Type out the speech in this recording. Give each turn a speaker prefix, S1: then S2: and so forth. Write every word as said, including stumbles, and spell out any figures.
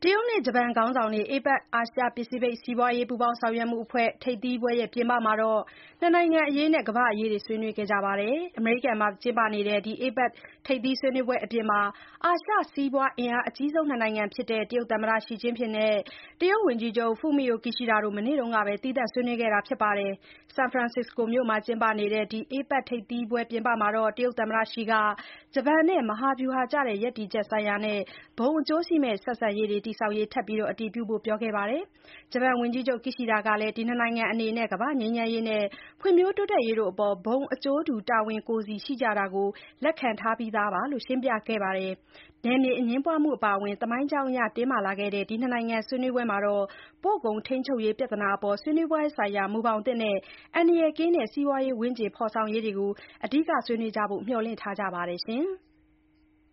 S1: တရုတ်နဲ့ဂျပန်ခေါင်းဆောင်တွေ အေပက် အာရှပစိဖိတ်စီးပွားရေးပူးပေါင်းဆောင်ရွက်မှုအဖွဲ့ ထိပ်သီးပွဲပြင်ပမှာ နှစ်နိုင်ငံအရေးနဲ့ ကမ္ဘာ့အရေးဆွေးနွေးခဲ့ကြပါတယ်။ အမေရိကန်မှာကျင်းပနေတဲ့ အေပက်ထိပ်သီးဆွေးနွေးပွဲအပြင် အာရှစီးပွားအင်အားအကြီးဆုံး နှစ်နိုင်ငံဖြစ်တဲ့ တရုတ်သမ္မတ Xi Jinping နဲ့ တရုတ်ဝန်ကြီးချုပ် Fumio Kishida တို့ မနေ့ကပဲ သီးသန့်ဆွေးနွေးခဲ့တာပါ။ ဆန်ဖရန်စစ္စကိုမြို့မှာကျင်းပနေတဲ့ အေပက်ထိပ်သီးပွဲပြင်ပမှာ တရုတ်သမ္မတ Xi က ဂျပန်နဲ့ မဟာဗျူဟာကျတဲ့ ရပ်တည်ချက်ဆိုင်ရာနဲ့ ဘုံအကျိုးရှိမယ့် ဆက်ဆံရေးတည်ဆောက်ရေး ထပ်မံအတည်ပြုဖို့ ပြောခဲ့ပါတယ်။ ဂျပန်ဝန်ကြီးချုပ် Kishida ကလည်း နှစ်နိုင်ငံအနေနဲ့ ကမ္ဘာ့ငြိမ်းချမ်းရေးနဲ့ ဖွံ့ဖြိုးတိုးတက်ရေးအပေါ် ဘုံအကျိုးတူ တာဝန်ကိုယ်စီရှိကြတာကို လက်ခံထားပြီးသားလို့ ရှင်းပြခဲ့ပါတယ်။ နယ်မြေအငြင်းပွားမှုအပါအဝင် သမိုင်းကြောင်းအရ တင်းမာလာခဲ့တဲ့ နှစ်နိုင်ငံဆွေးနွေးပွဲမှာ ပို့ကုန်ထိန်းချုပ်ရေးပြဿနာအပေါ် ဆွေးနွေးပွဲဆိုင်ရာ မူဘောင်သစ်နဲ့ အန္တရာယ်ကင်းတဲ့ စီးပွားရေးဝန်းကျင်ဖော်ဆောင်ရေးတွေကို အဓိကဆွေးနွေးကြဖို့ မျှော်လင့်ထားကြပါတယ်။